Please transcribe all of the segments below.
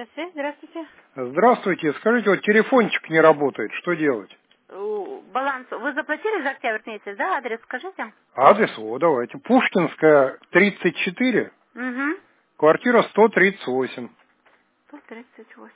связь, здравствуйте. Здравствуйте. Скажите, вот телефончик не работает. Что делать? Баланс. Вы заплатили за октябрь месяц, да? Адрес скажите. Адрес, давайте. Пушкинская, 34, Угу. квартира 138. 138.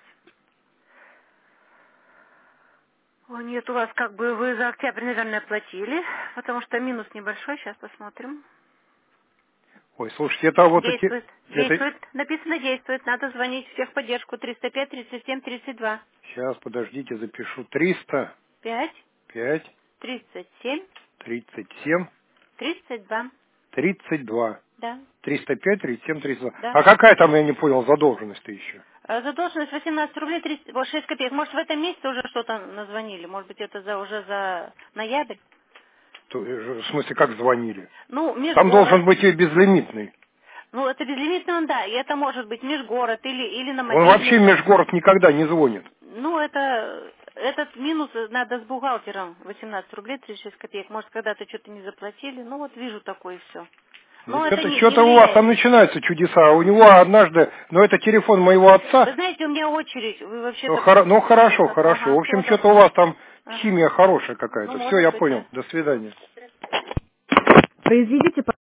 О, нет, у вас как бы вы за октябрь, наверное, платили, потому что минус небольшой, сейчас посмотрим. Ой, слушайте, это вот эти... Действует. Это... Действует. Написано действует. Надо звонить в техподдержку 305 37 32. Сейчас, подождите, запишу. 300, 5 5, 37 37, 32. 32. Да. 305, 37, 32. Да. А какая там, я не понял, задолженность-то еще? Задолженность 18 рублей 6 копеек. Может, в этом месяце уже что-то назвонили? Может быть, это уже за ноябрь? В смысле, как звонили? Ну, Там межгород. должен быть и безлимитный. Ну, это безлимитный он, да. И это может быть межгород или на Он вообще в мобильный. межгород никогда не звонит. Ну, этот минус надо с бухгалтером 18 рублей 36 копеек. Может, когда-то что-то не заплатили. Ну, вот вижу такое все. Но это Это не что-то у вас влияет. там начинаются чудеса. А у него однажды, но это телефон моего Вы отца. знаете, у меня очередь. Вы Ну, вообще-то... хорошо, хорошо. В Ага, общем, всего что-то у вас там Ага. химия хорошая Ну, какая-то. Все, может я быть, понял. да. До свидания. Произведите